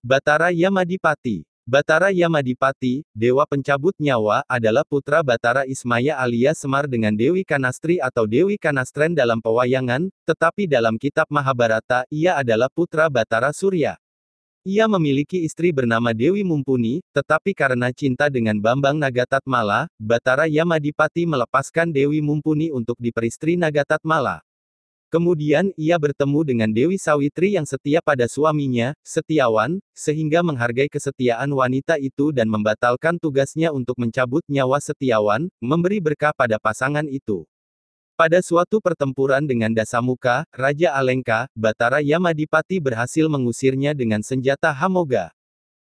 Batara Yamadipati. Batara Yamadipati, dewa pencabut nyawa, adalah putra Batara Ismaya alias Semar dengan Dewi Kanastri atau Dewi Kanastren dalam pewayangan, tetapi dalam kitab Mahabharata, ia adalah putra Batara Surya. Ia memiliki istri bernama Dewi Mumpuni, tetapi karena cinta dengan Bambang Nagatatmala, Batara Yamadipati melepaskan Dewi Mumpuni untuk diperistri Nagatatmala. Kemudian, ia bertemu dengan Dewi Sawitri yang setia pada suaminya, Setiawan, sehingga menghargai kesetiaan wanita itu dan membatalkan tugasnya untuk mencabut nyawa Setiawan, memberi berkah pada pasangan itu. Pada suatu pertempuran dengan Dasamuka, Raja Alengka, Batara Yamadipati berhasil mengusirnya dengan senjata Hamoga.